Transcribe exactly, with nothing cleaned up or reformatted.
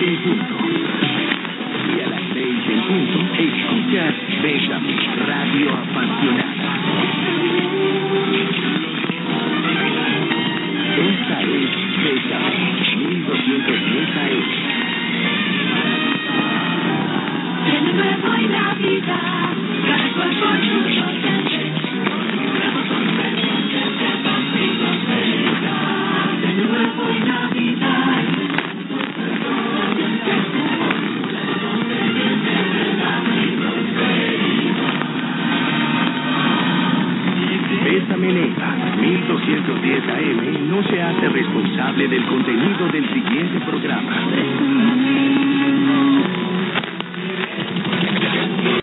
en punto. Y a las seis en punto, escuchas Bésame, Radio Apasionada. Esta es Bésame, mil doscientos diez A M. De nuevo en la vida, cada cual por su docente. De nuevo en la vida. Bésame Neiva, mil doscientos diez A M no se hace responsable del contenido del siguiente programa.